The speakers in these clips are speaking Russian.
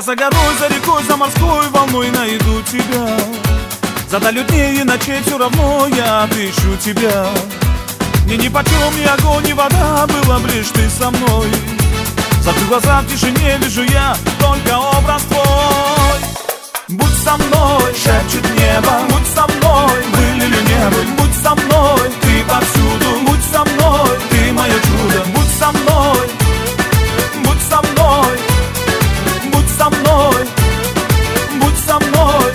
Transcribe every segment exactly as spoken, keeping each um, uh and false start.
за горой, за рекой, за морской волной найду тебя. За далью дней и ночей все равно я отыщу тебя. Мне нипочем ни огонь, ни вода, была б лишь ты со мной. Закрыв глаза, в тишине вижу я только образ твой. Будь со мной, шепчет небо, будь со мной, быть или не быть. Будь со мной, ты повсюду, будь со мной, ты мое чудо. Будь со мной, будь со мной, будь со мной, будь со мной.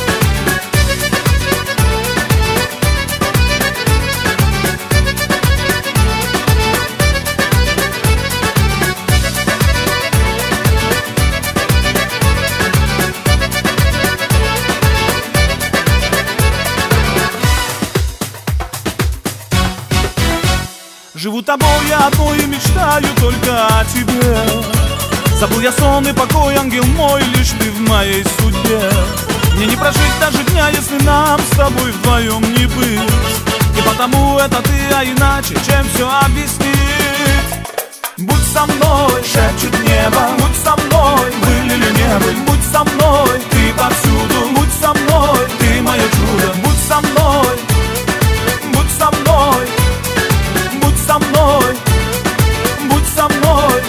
Живу тобой я одной и мечтаю только о тебе. Забыл я сон и покой, ангел мой, лишь ты в моей судьбе. Мне не прожить даже дня, если нам с тобой вдвоем не быть. И потому это ты, а иначе чем все объяснить? Будь со мной, шепчет небо, будь со мной, быть или не быть. Будь со мной, ты повсюду, будь со мной, ты мое чудо. Будь со мной, будь со мной, будь со мной, будь со мной.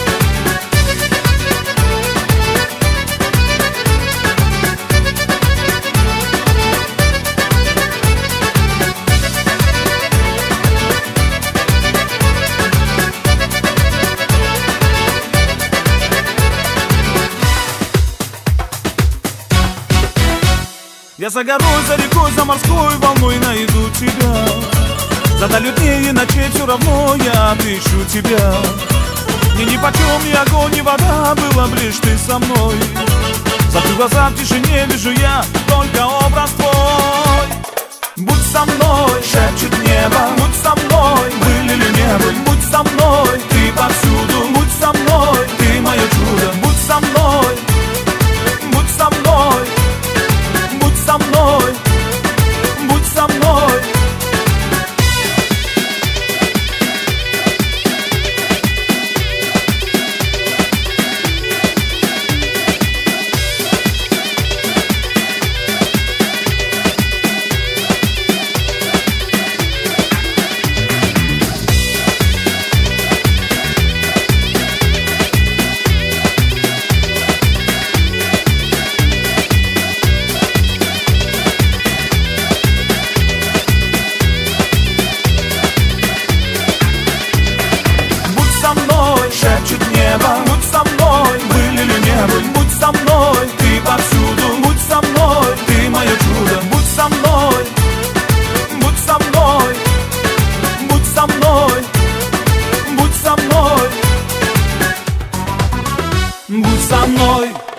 Я за горой, за рекой, за морской волной найду тебя. За далью дней и ночей все равно я отыщу тебя. Мне нипочем ни огонь, ни вода, была б лишь ты со мной. Закрыв глаза, в тишине вижу я только образ твой. Будь со мной, шепчет небо, будь со мной, быть или не быть. Будь со мной, ты повсюду, будь со мной, ты мое чудо. Будь со мной, будь со мной, будь со мной, будь со мной. Шепчет небо, будь со мной, быть или не быть. Будь со мной, ты повсюду, будь со мной, ты мое чудо. Будь со мной, будь со мной, будь со мной, будь со мной, будь со мной.